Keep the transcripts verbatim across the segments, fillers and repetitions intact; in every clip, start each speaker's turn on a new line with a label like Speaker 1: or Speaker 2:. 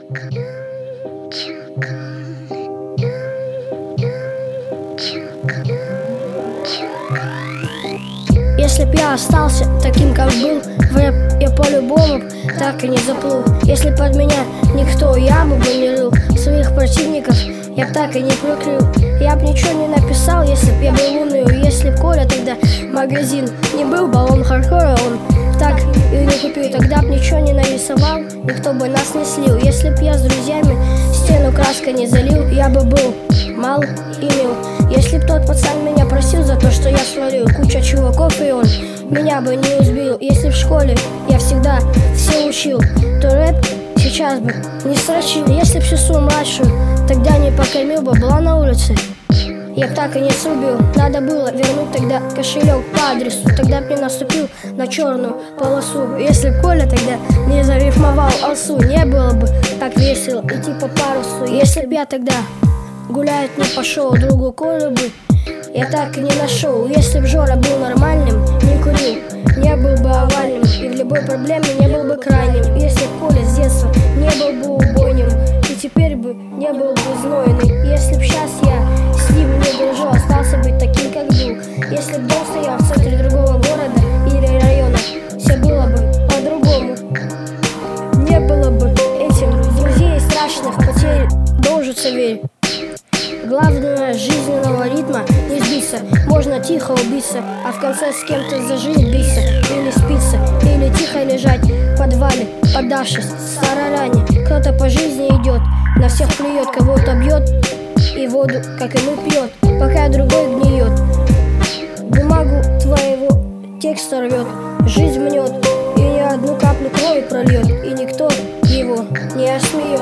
Speaker 1: Если б я остался таким, как был, в рэп я по-любому так и не заплыл. Если б под меня никто яму бы не рыл, своих противников я б так и не прикрыл. Я б ничего не написал, если б я был уныл. Если б Коля тогда магазин не был, баллон хардкора он так и не купил. Тогда б ничего не нарисовал, никто бы нас не слил. Если б я с друзьями стену краской не залил, я бы был мал и мил. Если б тот пацан меня просил за то, что я свалил, куча чуваков, и он меня бы не убил. Если в школе я всегда все учил, то рэп сейчас бы не срочил. Если б сестру младшую тогда не покормил, бы была на улице, я б так и не срубил. Надо было вернуть тогда кошелек по адресу, тогда б не наступил на черную полосу. Если б Коля тогда не зарифмовал осу, не было бы так весело идти по парусу. Если б я тогда гулять не пошел, другу Колю бы я так и не нашел. Если б Жора был нормальным, не курил, не был бы овальным, и в любой проблеме не был бы крайним. Если б Коля с детства не был бы убойным, и теперь бы не был бы знойный. Если б сейчас я с ним не дружил, остался бы таким, как был. Если б дом стоял в центре другого города или района, все было бы по-другому. Не было бы этим друзей, страшных потерь, должен верь. Главное жизненного ритма не сбиться. Можно тихо убиться, а в конце с кем-то за жизнь биться. Или спиться, или тихо лежать в подвале, подавшись в староране. Кто-то по жизни идет, на всех плюет, кого-то бьет и воду, как и мы, пьет, пока другой гниет. Бумагу твоего текста рвет, жизнь мнет, и ни одну каплю крови прольет, и никто его не осмеет.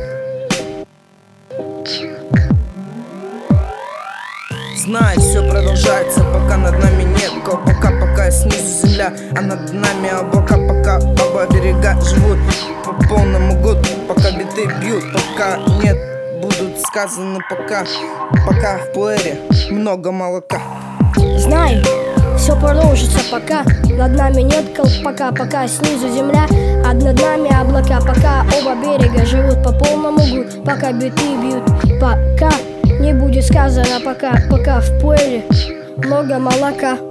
Speaker 2: Знай, все продолжается, пока над нами нет колпака, пока снизу земля, а над нами облака, пока оба берега живут по полному году, пока биты бьют, пока нет, будут сказаны пока, пока в плеере много молока.
Speaker 1: Знай, все продолжится, пока над нами нет колпака, пока снизу земля, а над нами облака, пока оба берега живут по полному году, пока биты бьют, пока не будет сказано пока, пока в плеере много молока.